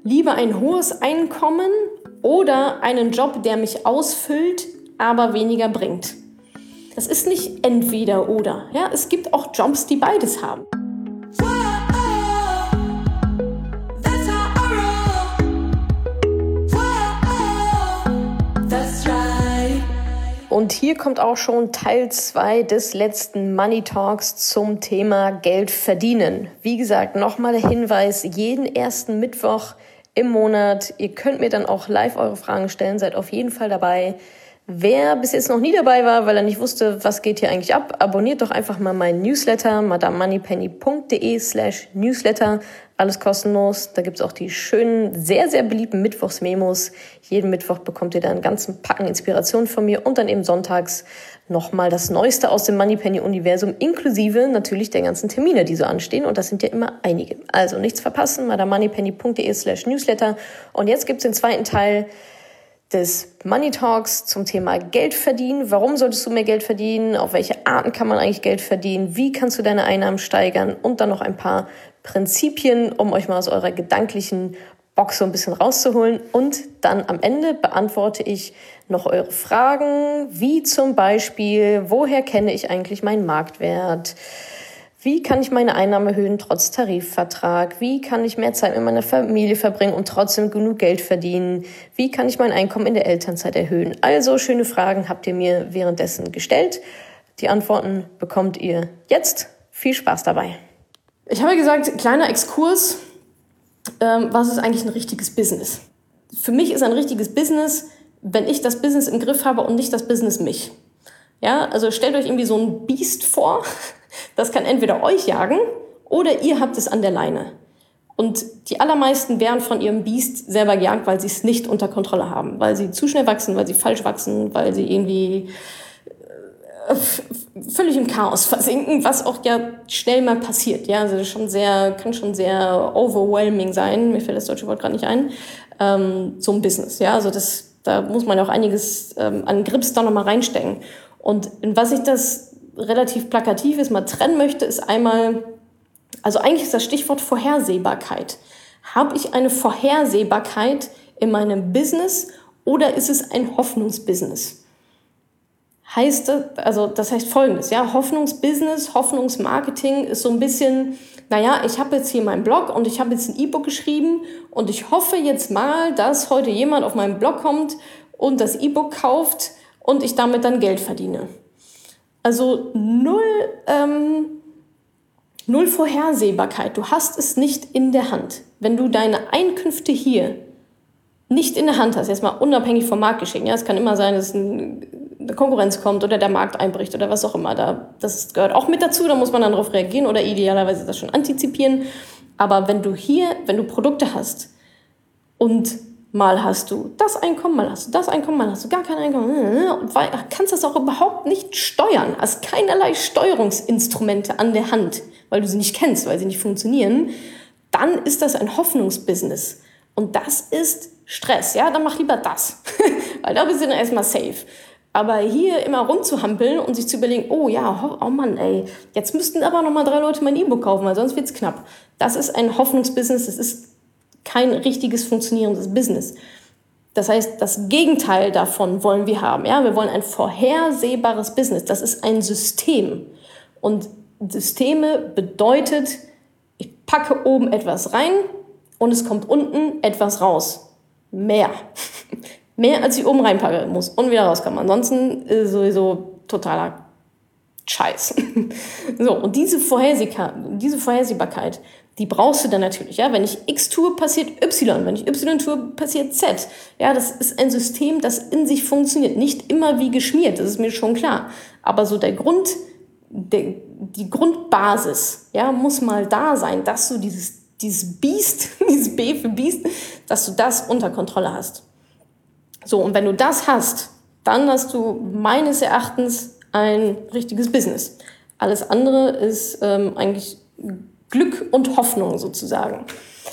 Lieber ein hohes Einkommen oder einen Job, der mich ausfüllt, aber weniger bringt? Das ist nicht entweder oder. Ja? Es gibt auch Jobs, die beides haben. Und hier kommt auch schon Teil 2 des letzten Money Talks zum Thema Geld verdienen. Wie gesagt, nochmal der Hinweis, jeden ersten Mittwoch im Monat. Ihr könnt mir dann auch live eure Fragen stellen, seid auf jeden Fall dabei. Wer bis jetzt noch nie dabei war, weil er nicht wusste, was geht hier eigentlich ab, abonniert doch einfach mal meinen Newsletter, madamemoneypenny.de/Newsletter. Alles kostenlos. Da gibt's auch die schönen, sehr, sehr beliebten Mittwochsmemos. Jeden Mittwoch bekommt ihr da einen ganzen Packen Inspiration von mir und dann eben sonntags nochmal das Neueste aus dem Moneypenny-Universum, inklusive natürlich der ganzen Termine, die so anstehen. Und das sind ja immer einige. Also nichts verpassen, madamemoneypenny.de/Newsletter. Und jetzt gibt's den zweiten Teil des Money Talks zum Thema Geld verdienen. Warum solltest du mehr Geld verdienen? Auf welche Arten kann man eigentlich Geld verdienen? Wie kannst du deine Einnahmen steigern? Und dann noch ein paar Prinzipien, um euch mal aus eurer gedanklichen Box so ein bisschen rauszuholen. Und dann am Ende beantworte ich noch eure Fragen, wie zum Beispiel, woher kenne ich eigentlich meinen Marktwert? Wie kann ich meine Einnahmen erhöhen trotz Tarifvertrag? Wie kann ich mehr Zeit mit meiner Familie verbringen und trotzdem genug Geld verdienen? Wie kann ich mein Einkommen in der Elternzeit erhöhen? Also schöne Fragen habt ihr mir währenddessen gestellt. Die Antworten bekommt ihr jetzt. Viel Spaß dabei. Ich habe gesagt, kleiner Exkurs, was ist eigentlich ein richtiges Business? Für mich ist ein richtiges Business, wenn ich das Business im Griff habe und nicht das Business mich. Ja, also stellt euch irgendwie so ein Biest vor. Das kann entweder euch jagen oder ihr habt es an der Leine. Und die allermeisten werden von ihrem Biest selber gejagt, weil sie es nicht unter Kontrolle haben. Weil sie zu schnell wachsen, weil sie falsch wachsen, weil sie irgendwie völlig im Chaos versinken, was auch ja schnell mal passiert. Ja, also das kann schon sehr overwhelming sein. Mir fällt das deutsche Wort gerade nicht ein. So ein Business. Ja, also da muss man ja auch einiges an Grips da nochmal reinstecken. Und in was ich das relativ plakativ ist, mal trennen möchte, ist einmal, also eigentlich ist das Stichwort Vorhersehbarkeit. Habe ich eine Vorhersehbarkeit in meinem Business oder ist es ein Hoffnungsbusiness? Das heißt Folgendes, ja, Hoffnungsbusiness, Hoffnungsmarketing ist so ein bisschen, ich habe jetzt hier meinen Blog und ich habe jetzt ein E-Book geschrieben und ich hoffe jetzt mal, dass heute jemand auf meinen Blog kommt und das E-Book kauft und ich damit dann Geld verdiene. Also null Vorhersehbarkeit. Du hast es nicht in der Hand. Wenn du deine Einkünfte hier nicht in der Hand hast, jetzt mal unabhängig vom Marktgeschehen, ja, es kann immer sein, dass eine Konkurrenz kommt oder der Markt einbricht oder was auch immer. Das gehört auch mit dazu, da muss man dann darauf reagieren oder idealerweise das schon antizipieren. Aber wenn du Produkte hast und mal hast du das Einkommen, mal hast du das Einkommen, mal hast du gar kein Einkommen. Und kannst das auch überhaupt nicht steuern. Hast keinerlei Steuerungsinstrumente an der Hand, weil du sie nicht kennst, weil sie nicht funktionieren. Dann ist das ein Hoffnungsbusiness. Und das ist Stress. Ja, dann mach lieber das. Weil da bist du dann erstmal safe. Aber hier immer rumzuhampeln und sich zu überlegen, oh Mann, ey, jetzt müssten aber nochmal 3 Leute mein E-Book kaufen, weil sonst wird's knapp. Das ist ein Hoffnungsbusiness. Das ist kein richtiges funktionierendes Business. Das heißt, das Gegenteil davon wollen wir haben. Ja? Wir wollen ein vorhersehbares Business. Das ist ein System. Und Systeme bedeutet, ich packe oben etwas rein und es kommt unten etwas raus. Mehr. Mehr als ich oben reinpacke muss und wieder rauskommen. Ansonsten ist sowieso totaler Scheiß. So, und diese Vorhersehbarkeit, die brauchst du dann natürlich. Ja? Wenn ich X tue, passiert Y. Wenn ich Y tue, passiert Z. Ja, das ist ein System, das in sich funktioniert. Nicht immer wie geschmiert, das ist mir schon klar. Aber so die Grundbasis, ja, muss mal da sein, dass du dieses Biest, dieses B für Biest, dass du das unter Kontrolle hast. So, und wenn du das hast, dann hast du meines Erachtens ein richtiges Business. Alles andere ist eigentlich Glück und Hoffnung sozusagen.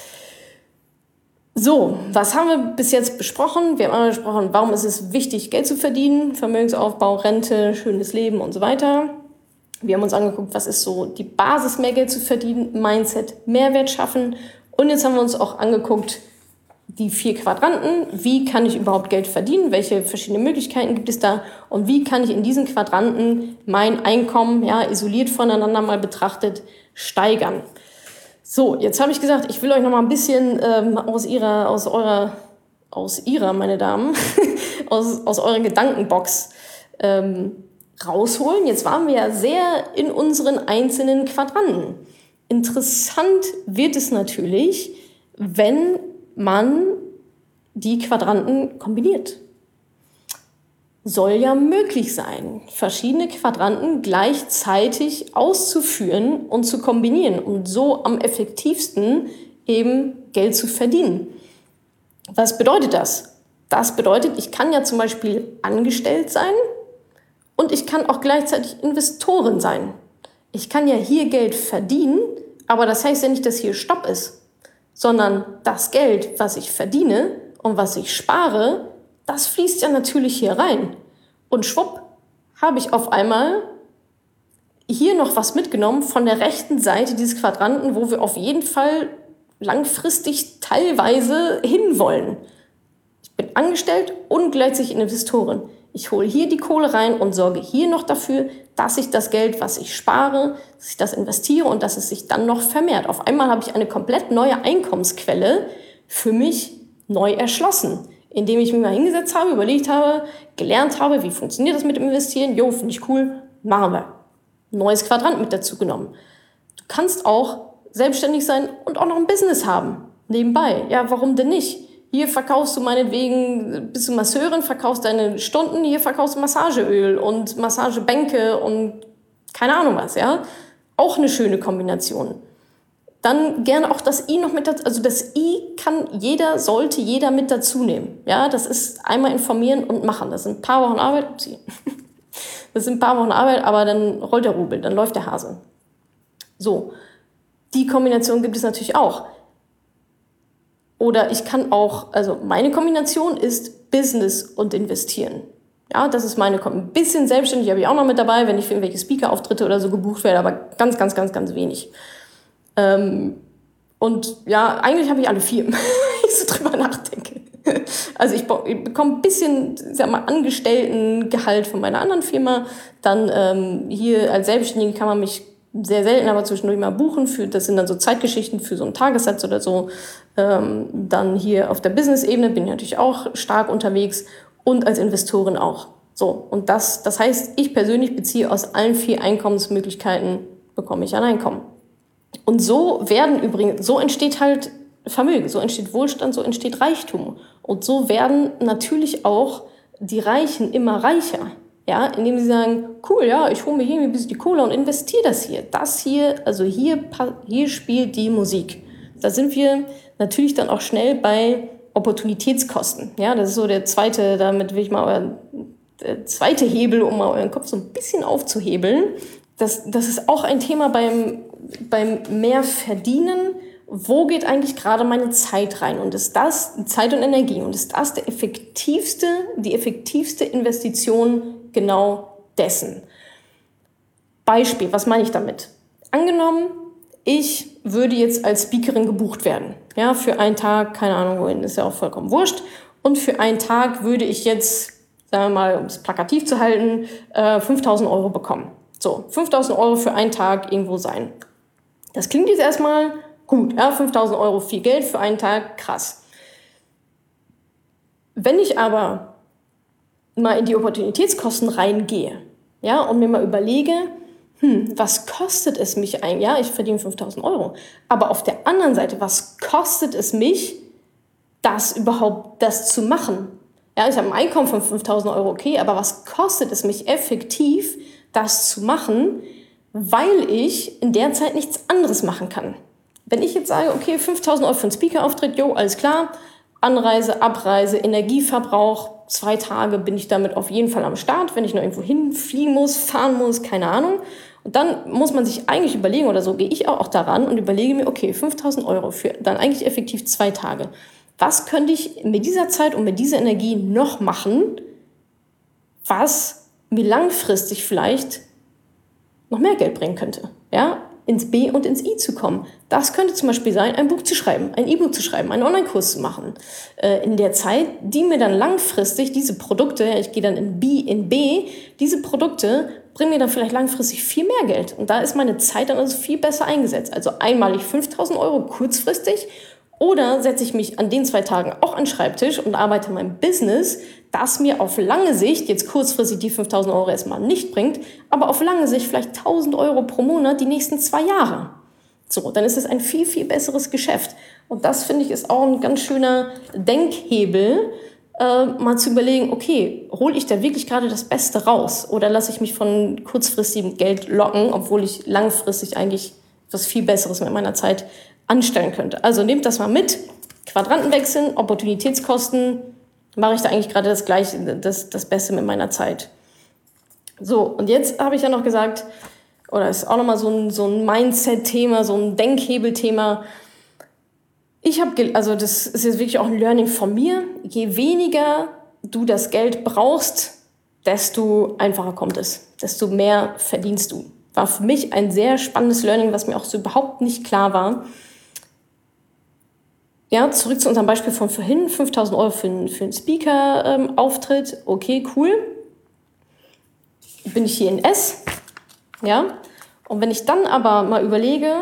So, was haben wir bis jetzt besprochen? Wir haben einmal besprochen, warum ist es wichtig, Geld zu verdienen, Vermögensaufbau, Rente, schönes Leben und so weiter. Wir haben uns angeguckt, was ist so die Basis, mehr Geld zu verdienen, Mindset, Mehrwert schaffen. Und jetzt haben wir uns auch angeguckt, die 4 Quadranten, wie kann ich überhaupt Geld verdienen, welche verschiedenen Möglichkeiten gibt es da und wie kann ich in diesen Quadranten mein Einkommen, ja, isoliert voneinander mal betrachtet, steigern. So, jetzt habe ich gesagt, ich will euch noch mal ein bisschen aus ihrer, meine Damen, aus eurer Gedankenbox rausholen. Jetzt waren wir ja sehr in unseren einzelnen Quadranten. Interessant wird es natürlich, wenn man die Quadranten kombiniert. Soll ja möglich sein, verschiedene Quadranten gleichzeitig auszuführen und zu kombinieren und so am effektivsten eben Geld zu verdienen. Was bedeutet das? Das bedeutet, ich kann ja zum Beispiel angestellt sein und ich kann auch gleichzeitig Investorin sein. Ich kann ja hier Geld verdienen, aber das heißt ja nicht, dass hier Stopp ist, sondern das Geld, was ich verdiene und was ich spare, das fließt ja natürlich hier rein. Und schwupp, habe ich auf einmal hier noch was mitgenommen von der rechten Seite dieses Quadranten, wo wir auf jeden Fall langfristig teilweise hinwollen. Ich bin angestellt und gleichzeitig Investorin. Ich hole hier die Kohle rein und sorge hier noch dafür, dass ich das Geld, was ich spare, dass ich das investiere und dass es sich dann noch vermehrt. Auf einmal habe ich eine komplett neue Einkommensquelle für mich neu erschlossen, indem ich mich mal hingesetzt habe, überlegt habe, gelernt habe, wie funktioniert das mit dem Investieren. Jo, finde ich cool, machen wir. Neues Quadrant mit dazu genommen. Du kannst auch selbstständig sein und auch noch ein Business haben, nebenbei. Ja, warum denn nicht? Hier verkaufst du meinetwegen, bist du Masseurin, verkaufst deine Stunden, hier verkaufst du Massageöl und Massagebänke und keine Ahnung was, ja. Auch eine schöne Kombination. Dann gerne auch das I noch mit dazu, also das I sollte jeder mit dazu nehmen. Ja, das ist einmal informieren und machen. Das sind ein paar Wochen Arbeit, aber dann rollt der Rubel, dann läuft der Hase. So, die Kombination gibt es natürlich auch. Oder ich kann auch, also meine Kombination ist Business und Investieren. Ja, das ist meine Kombination. Ein bisschen selbstständig habe ich auch noch mit dabei, wenn ich für irgendwelche Speaker-Auftritte oder so gebucht werde, aber ganz, ganz, ganz, ganz wenig. Und ja, eigentlich habe ich alle 4, wenn ich so drüber nachdenke. Also ich bekomme ein bisschen, sag mal, Angestelltengehalt von meiner anderen Firma. Dann hier als Selbstständige kann man mich sehr selten, aber zwischendurch mal buchen. Das sind dann so Zeitgeschichten für so einen Tagessatz oder so. Dann hier auf der Business-Ebene bin ich natürlich auch stark unterwegs und als Investorin auch. So, und das heißt, ich persönlich beziehe aus allen 4 Einkommensmöglichkeiten, bekomme ich ein Einkommen. Und so entsteht halt Vermögen, so entsteht Wohlstand, so entsteht Reichtum. Und so werden natürlich auch die Reichen immer reicher. Ja, indem sie sagen, cool, ja, ich hole mir hier ein bisschen die Kohle und investiere das hier. Hier spielt die Musik. Da sind wir natürlich dann auch schnell bei Opportunitätskosten. Ja, das ist so der zweite, damit will ich mal der zweite Hebel, um mal euren Kopf so ein bisschen aufzuhebeln. Das ist auch ein Thema beim mehr Verdienen. Wo geht eigentlich gerade meine Zeit rein? Und ist das Zeit und Energie? Und ist das die effektivste Investition genau dessen? Beispiel, was meine ich damit? Angenommen, ich würde jetzt als Speakerin gebucht werden. Ja, für einen Tag, keine Ahnung wohin, ist ja auch vollkommen wurscht. Und für einen Tag würde ich jetzt, sagen wir mal, um es plakativ zu halten, 5.000 Euro bekommen. So, 5.000 Euro für einen Tag irgendwo sein. Das klingt jetzt erstmal gut, ja, 5.000 Euro viel Geld für einen Tag, krass. Wenn ich aber mal in die Opportunitätskosten reingehe, ja, und mir mal überlege, was kostet es mich eigentlich? Ja, ich verdiene 5.000 Euro. Aber auf der anderen Seite, was kostet es mich, das zu machen? Ja, ich habe ein Einkommen von 5.000 Euro, okay, aber was kostet es mich effektiv, das zu machen, weil ich in der Zeit nichts anderes machen kann? Wenn ich jetzt sage, okay, 5.000 Euro für einen Speaker-Auftritt, jo, alles klar, Anreise, Abreise, Energieverbrauch, 2 Tage bin ich damit auf jeden Fall am Start, wenn ich noch irgendwo hinfliegen muss, fahren muss, keine Ahnung. Und dann muss man sich eigentlich überlegen, oder so gehe ich auch daran und überlege mir, okay, 5.000 Euro für dann eigentlich effektiv 2 Tage. Was könnte ich mit dieser Zeit und mit dieser Energie noch machen, was mir langfristig vielleicht noch mehr Geld bringen könnte? Ja? ins B und ins I zu kommen. Das könnte zum Beispiel sein, ein Buch zu schreiben, ein E-Book zu schreiben, einen Online-Kurs zu machen. In der Zeit, die mir dann langfristig diese Produkte, ich gehe dann in B, diese Produkte bringen mir dann vielleicht langfristig viel mehr Geld. Und da ist meine Zeit dann also viel besser eingesetzt. Also einmalig 5.000 Euro kurzfristig, oder setze ich mich an den 2 Tagen auch an den Schreibtisch und arbeite an meinem Business, das mir auf lange Sicht, jetzt kurzfristig die 5.000 Euro erstmal nicht bringt, aber auf lange Sicht vielleicht 1.000 Euro pro Monat die nächsten 2 Jahre. So, dann ist es ein viel, viel besseres Geschäft. Und das, finde ich, ist auch ein ganz schöner Denkhebel, mal zu überlegen, okay, hole ich da wirklich gerade das Beste raus? Oder lasse ich mich von kurzfristigem Geld locken, obwohl ich langfristig eigentlich was viel Besseres mit meiner Zeit anstellen könnte. Also nehmt das mal mit. Quadranten wechseln, Opportunitätskosten, mache ich da eigentlich gerade das Gleiche, das Beste mit meiner Zeit. So, und jetzt habe ich ja noch gesagt, oder ist auch nochmal so ein Mindset-Thema, so ein Denkhebel-Thema. Also das ist jetzt wirklich auch ein Learning von mir. Je weniger du das Geld brauchst, desto einfacher kommt es, desto mehr verdienst du. War für mich ein sehr spannendes Learning, was mir auch so überhaupt nicht klar war. Ja, zurück zu unserem Beispiel von vorhin, 5.000 Euro für einen Speaker-Auftritt. Okay, cool. Bin ich hier in S, ja. Und wenn ich dann aber mal überlege,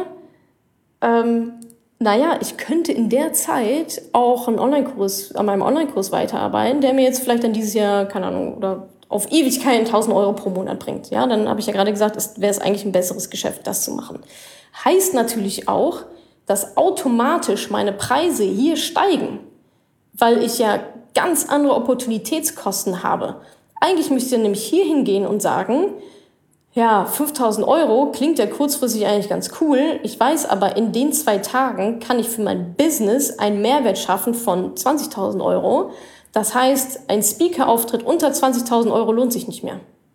ich könnte in der Zeit auch an meinem Online-Kurs weiterarbeiten, der mir jetzt vielleicht dann dieses Jahr, keine Ahnung, oder auf Ewigkeit 1.000 Euro pro Monat bringt. Ja, dann habe ich ja gerade gesagt, wäre es eigentlich ein besseres Geschäft, das zu machen. Heißt natürlich auch, dass automatisch meine Preise hier steigen, weil ich ja ganz andere Opportunitätskosten habe. Eigentlich müsste ich nämlich hier hingehen und sagen, ja, 5.000 Euro klingt ja kurzfristig eigentlich ganz cool. Ich weiß aber, in den 2 Tagen kann ich für mein Business einen Mehrwert schaffen von 20.000 Euro. Das heißt, ein Speaker-Auftritt unter 20.000 Euro lohnt sich nicht mehr.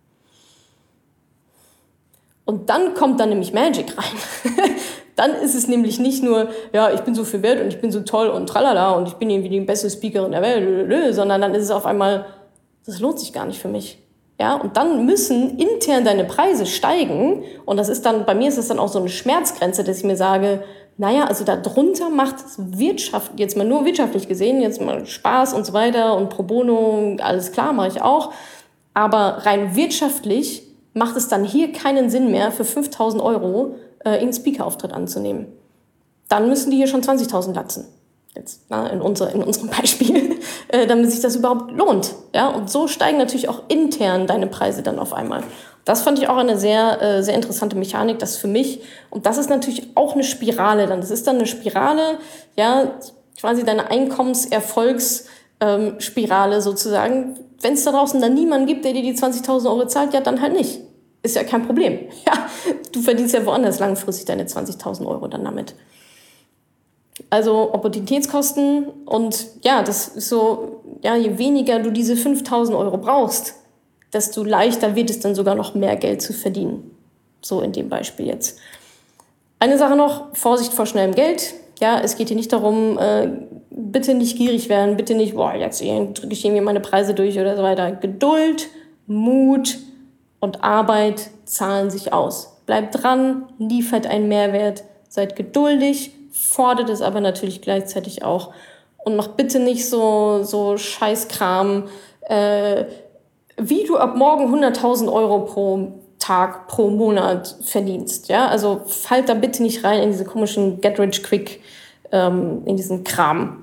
Und dann kommt dann nämlich Magic rein. Dann ist es nämlich nicht nur, ja, ich bin so viel wert und ich bin so toll und tralala und ich bin irgendwie die beste Speakerin der Welt, sondern dann ist es auf einmal, das lohnt sich gar nicht für mich. Ja, und dann müssen intern deine Preise steigen und das ist dann, bei mir ist es dann auch so eine Schmerzgrenze, dass ich mir sage, also darunter macht es jetzt mal nur wirtschaftlich gesehen, jetzt mal Spaß und so weiter und pro bono, alles klar, mache ich auch, aber rein wirtschaftlich macht es dann hier keinen Sinn mehr, für 5.000 Euro einen Speaker-Auftritt anzunehmen. Dann müssen die hier schon 20.000 latzen. Jetzt in unserem Beispiel, damit sich das überhaupt lohnt. Ja? Und so steigen natürlich auch intern deine Preise dann auf einmal. Das fand ich auch eine sehr, sehr interessante Mechanik, das für mich. Und das ist natürlich auch eine Spirale. Das ist dann eine Spirale, ja, quasi deine Einkommens-Erfolgs-Spirale sozusagen. Wenn es da draußen dann niemanden gibt, der dir die 20.000 Euro zahlt, ja, dann halt nicht. Ist ja kein Problem. Ja, du verdienst ja woanders langfristig deine 20.000 Euro dann damit. Also Opportunitätskosten und ja, das ist so, ja, je weniger du diese 5.000 Euro brauchst, desto leichter wird es dann sogar noch mehr Geld zu verdienen. So in dem Beispiel jetzt. Eine Sache noch, Vorsicht vor schnellem Geld. Ja, es geht hier nicht darum, bitte nicht gierig werden, bitte nicht, jetzt drücke ich irgendwie meine Preise durch oder so weiter. Geduld, Mut und Arbeit zahlen sich aus. Bleibt dran, liefert einen Mehrwert, seid geduldig, fordert es aber natürlich gleichzeitig auch. Und macht bitte nicht so Scheißkram, wie du ab morgen 100.000 Euro pro Tag, pro Monat verdienst. Ja? Also fallt da bitte nicht rein in diese komischen Get-Rich-Quick, in diesen Kram.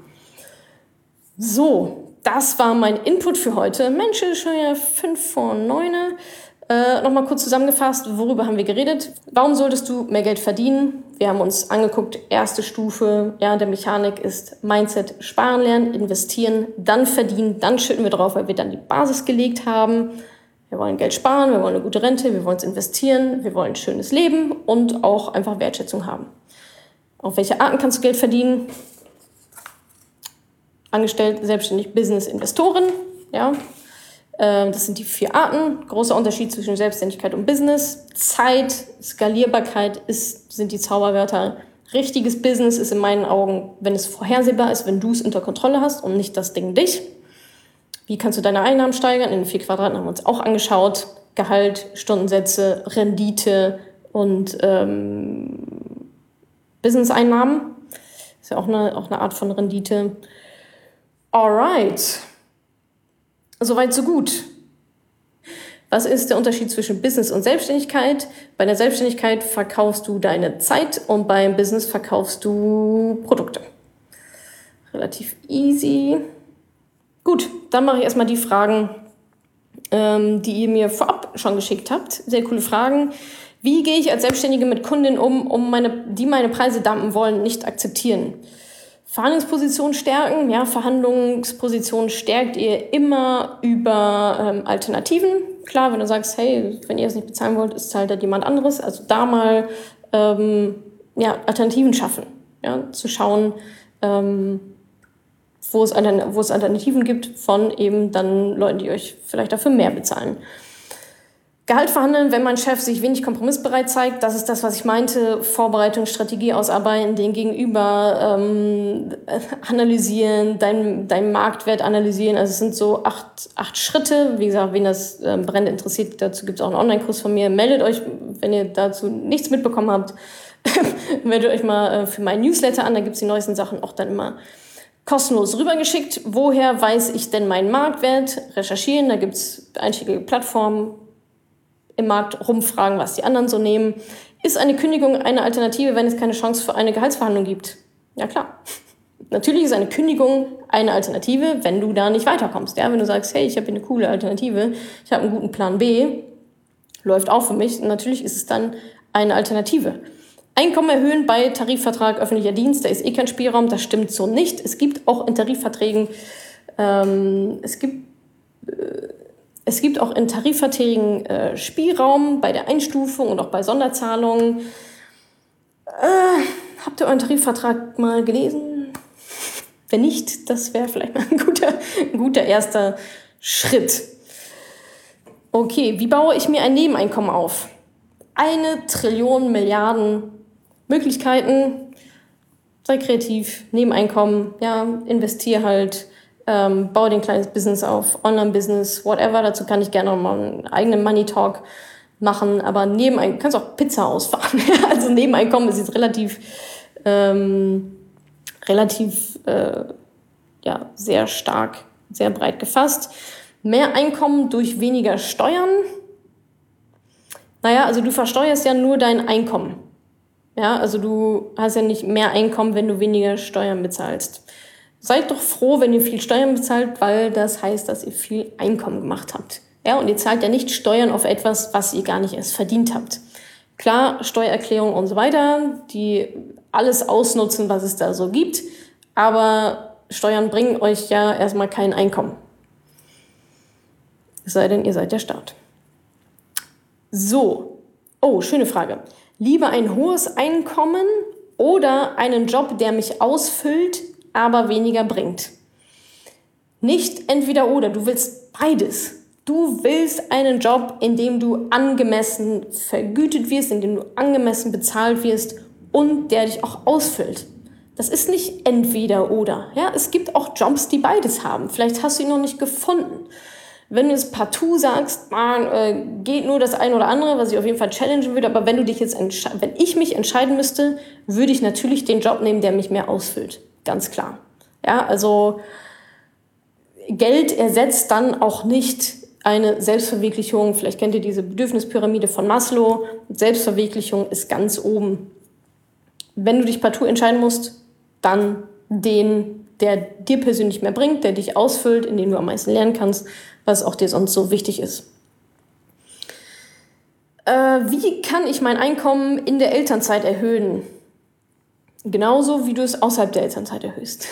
So, das war mein Input für heute. Mensch, ist schon ja 5 vor 9. Nochmal kurz zusammengefasst, worüber haben wir geredet? Warum solltest du mehr Geld verdienen? Wir haben uns angeguckt, erste Stufe der Mechanik ist Mindset, sparen lernen, investieren, dann verdienen, dann schütten wir drauf, weil wir dann die Basis gelegt haben. Wir wollen Geld sparen, wir wollen eine gute Rente, wir wollen es investieren, wir wollen ein schönes Leben und auch einfach Wertschätzung haben. Auf welche Arten kannst du Geld verdienen? Angestellt, selbstständig, Business, Investoren, ja. Das sind die 4 Arten. Großer Unterschied zwischen Selbstständigkeit und Business. Zeit, Skalierbarkeit sind die Zauberwörter. Richtiges Business ist in meinen Augen, wenn es vorhersehbar ist, wenn du es unter Kontrolle hast und nicht das Ding dich. Wie kannst du deine Einnahmen steigern? In den 4 Quadranten haben wir uns auch angeschaut. Gehalt, Stundensätze, Rendite und Business-Einnahmen. Ist ja auch eine Art von Rendite. Alright. Soweit, so gut. Was ist der Unterschied zwischen Business und Selbstständigkeit? Bei der Selbstständigkeit verkaufst du deine Zeit und beim Business verkaufst du Produkte. Relativ easy. Gut, dann mache ich erstmal die Fragen, die ihr mir vorab schon geschickt habt. Sehr coole Fragen. Wie gehe ich als Selbstständige mit Kundinnen um, die meine Preise dumpen wollen, nicht akzeptieren? Verhandlungsposition stärken. Ja, Verhandlungsposition stärkt ihr immer über Alternativen. Klar, wenn du sagst, hey, wenn ihr es nicht bezahlen wollt, ist zahlt halt jemand anderes. Also da mal Alternativen schaffen. Ja, zu schauen, wo es Alternativen gibt von eben dann Leuten, die euch vielleicht dafür mehr bezahlen. Gehalt verhandeln, wenn mein Chef sich wenig kompromissbereit zeigt, das ist das, was ich meinte. Vorbereitung, Strategie ausarbeiten, den Gegenüber analysieren, deinen Marktwert analysieren. Also es sind so acht Schritte. Wie gesagt, wen das brennend interessiert, dazu gibt es auch einen Online-Kurs von mir. Meldet euch, wenn ihr dazu nichts mitbekommen habt, meldet euch mal für meinen Newsletter an. Da gibt es die neuesten Sachen auch dann immer kostenlos rübergeschickt. Woher weiß ich denn meinen Marktwert? Recherchieren, da gibt es einschlägige Plattformen. Im Markt rumfragen, was die anderen so nehmen. Ist eine Kündigung eine Alternative, wenn es keine Chance für eine Gehaltsverhandlung gibt? Ja, klar. Natürlich ist eine Kündigung eine Alternative, wenn du da nicht weiterkommst. Ja, wenn du sagst, hey, ich habe hier eine coole Alternative, ich habe einen guten Plan B, läuft auch für mich. Natürlich ist es dann eine Alternative. Einkommen erhöhen bei Tarifvertrag öffentlicher Dienst, da ist kein Spielraum, das stimmt so nicht. Es gibt auch in Tarifverträgen, es gibt auch in Tarifverträgen Spielraum bei der Einstufung und auch bei Sonderzahlungen. Habt ihr euren Tarifvertrag mal gelesen? Wenn nicht, das wäre vielleicht mal ein guter erster Schritt. Okay, wie baue ich mir ein Nebeneinkommen auf? 1 Trillion Milliarden Möglichkeiten. Sei kreativ, Nebeneinkommen, ja, investier halt. Baue dir ein kleines Business auf, Online-Business, whatever. Dazu kann ich gerne noch mal einen eigenen Money-Talk machen. Aber Nebeneinkommen, kannst auch Pizza ausfahren. Also Nebeneinkommen ist jetzt relativ sehr stark, sehr breit gefasst. Mehr Einkommen durch weniger Steuern. Naja, also du versteuerst ja nur dein Einkommen. Ja, also du hast ja nicht mehr Einkommen, wenn du weniger Steuern bezahlst. Seid doch froh, wenn ihr viel Steuern bezahlt, weil das heißt, dass ihr viel Einkommen gemacht habt. Ja, und ihr zahlt ja nicht Steuern auf etwas, was ihr gar nicht erst verdient habt. Klar, Steuererklärung und so weiter, die alles ausnutzen, was es da so gibt, aber Steuern bringen euch ja erstmal kein Einkommen. Es sei denn, ihr seid der Staat. So, schöne Frage. Lieber ein hohes Einkommen oder einen Job, der mich ausfüllt, aber weniger bringt. Nicht entweder oder, du willst beides. Du willst einen Job, in dem du angemessen vergütet wirst, in dem du angemessen bezahlt wirst und der dich auch ausfüllt. Das ist nicht entweder oder. Ja? Es gibt auch Jobs, die beides haben. Vielleicht hast du ihn noch nicht gefunden. Wenn du jetzt partout sagst, geht nur das eine oder andere, was ich auf jeden Fall challengen würde, aber wenn ich mich entscheiden müsste, würde ich natürlich den Job nehmen, der mich mehr ausfüllt. Ganz klar. Ja, also Geld ersetzt dann auch nicht eine Selbstverwirklichung. Vielleicht kennt ihr diese Bedürfnispyramide von Maslow. Selbstverwirklichung ist ganz oben. Wenn du dich partout entscheiden musst, dann den, der dir persönlich mehr bringt, der dich ausfüllt, in dem du am meisten lernen kannst, was auch dir sonst so wichtig ist. Wie kann ich mein Einkommen in der Elternzeit erhöhen? Genauso, wie du es außerhalb der Elternzeit erhöhst.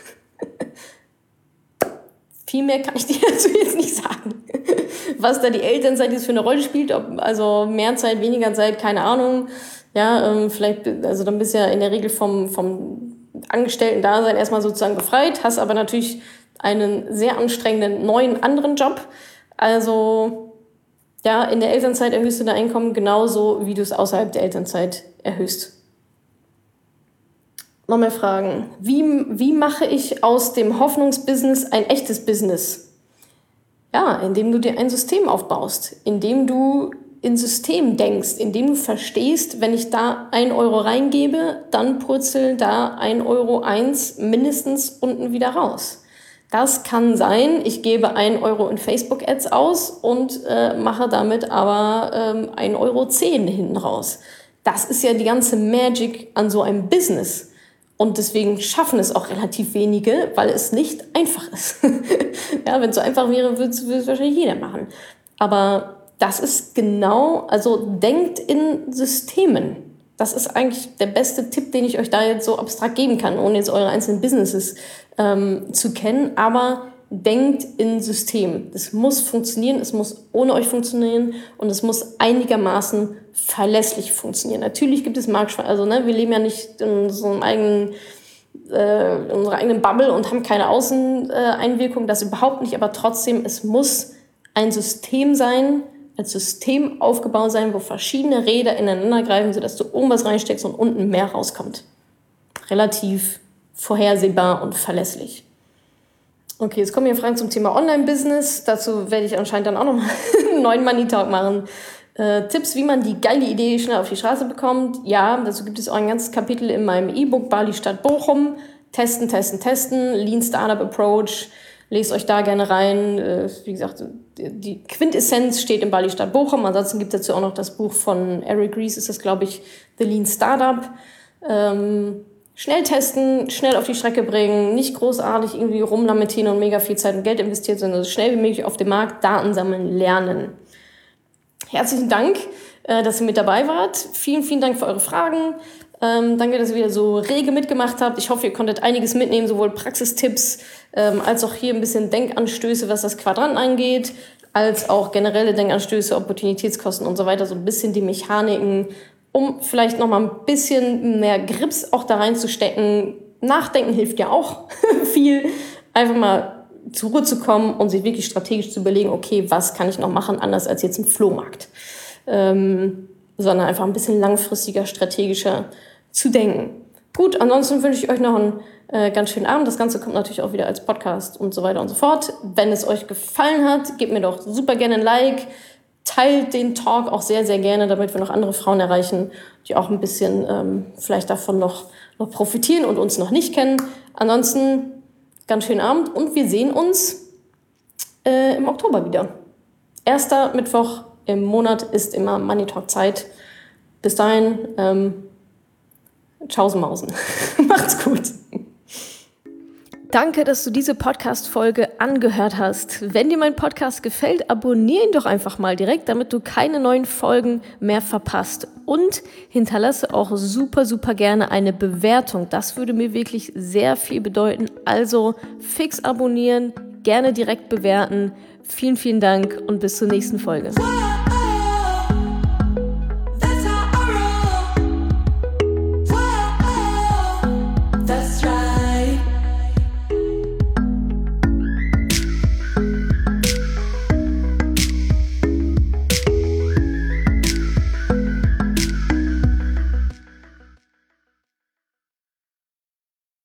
Viel mehr kann ich dir dazu jetzt nicht sagen. Was da die Elternzeit jetzt für eine Rolle spielt, also mehr Zeit, weniger Zeit, keine Ahnung. Ja, vielleicht, also dann bist du ja in der Regel vom Angestellten-Dasein erstmal sozusagen befreit, hast aber natürlich einen sehr anstrengenden neuen anderen Job. Also ja, in der Elternzeit erhöhst du dein Einkommen genauso, wie du es außerhalb der Elternzeit erhöhst. Noch mehr Fragen. Wie mache ich aus dem Hoffnungsbusiness ein echtes Business? Ja, indem du dir ein System aufbaust, indem du in System denkst, indem du verstehst, wenn ich da 1 Euro reingebe, dann purzeln da 1,01 Euro mindestens unten wieder raus. Das kann sein, ich gebe 1 Euro in Facebook-Ads aus und mache damit aber 1,10 Euro hinten raus. Das ist ja die ganze Magic an so einem Business. Und deswegen schaffen es auch relativ wenige, weil es nicht einfach ist. Ja, wenn es so einfach wäre, würde es wahrscheinlich jeder machen. Aber das ist genau, also denkt in Systemen. Das ist eigentlich der beste Tipp, den ich euch da jetzt so abstrakt geben kann, ohne jetzt eure einzelnen Businesses zu kennen. Aber denkt in Systemen. Das muss funktionieren, es muss ohne euch funktionieren und es muss einigermaßen verlässlich funktionieren. Natürlich gibt es Marktschwankungen, also wir leben ja nicht in so einem in unserer eigenen Bubble und haben keine Außeneinwirkung, das überhaupt nicht, aber trotzdem, es muss ein System sein, als System aufgebaut sein, wo verschiedene Räder ineinander greifen, sodass du oben was reinsteckst und unten mehr rauskommt. Relativ vorhersehbar und verlässlich. Okay, jetzt kommen hier Fragen zum Thema Online-Business. Dazu werde ich anscheinend dann auch nochmal einen neuen Money-Talk machen. Tipps, wie man die geile Idee schnell auf die Straße bekommt. Ja, dazu gibt es auch ein ganzes Kapitel in meinem E-Book Bali Stadt Bochum. Testen, Lean Startup Approach. Lest euch da gerne rein. Wie gesagt, die Quintessenz steht in Bali Stadt Bochum. Ansonsten gibt es dazu auch noch das Buch von Eric Ries, ist das, glaube ich, The Lean Startup. Schnell testen, schnell auf die Strecke bringen, nicht großartig irgendwie rumlamentieren und mega viel Zeit und Geld investieren, sondern so schnell wie möglich auf dem Markt Daten sammeln, lernen. Herzlichen Dank, dass ihr mit dabei wart. Vielen, vielen Dank für eure Fragen. Danke, dass ihr wieder so rege mitgemacht habt. Ich hoffe, ihr konntet einiges mitnehmen, sowohl Praxistipps als auch hier ein bisschen Denkanstöße, was das Quadrant angeht, als auch generelle Denkanstöße, Opportunitätskosten und so weiter, so ein bisschen die Mechaniken, um vielleicht noch mal ein bisschen mehr Grips auch da reinzustecken. Nachdenken hilft ja auch viel. Einfach mal zur Ruhe zu kommen und sich wirklich strategisch zu überlegen, okay, was kann ich noch machen, anders als jetzt im Flohmarkt. Sondern einfach ein bisschen langfristiger, strategischer zu denken. Gut, ansonsten wünsche ich euch noch einen ganz schönen Abend. Das Ganze kommt natürlich auch wieder als Podcast und so weiter und so fort. Wenn es euch gefallen hat, gebt mir doch super gerne ein Like. Teilt den Talk auch sehr, sehr gerne, damit wir noch andere Frauen erreichen, die auch ein bisschen vielleicht davon noch profitieren und uns noch nicht kennen. Ansonsten ganz schönen Abend und wir sehen uns im Oktober wieder. 1. Mittwoch im Monat ist immer Money Talk Zeit. Bis dahin, tschaußen Mausen. Macht's gut. Danke, dass du diese Podcast-Folge angehört hast. Wenn dir mein Podcast gefällt, abonniere ihn doch einfach mal direkt, damit du keine neuen Folgen mehr verpasst. Und hinterlasse auch super, super gerne eine Bewertung. Das würde mir wirklich sehr viel bedeuten. Also fix abonnieren, gerne direkt bewerten. Vielen, vielen Dank und bis zur nächsten Folge.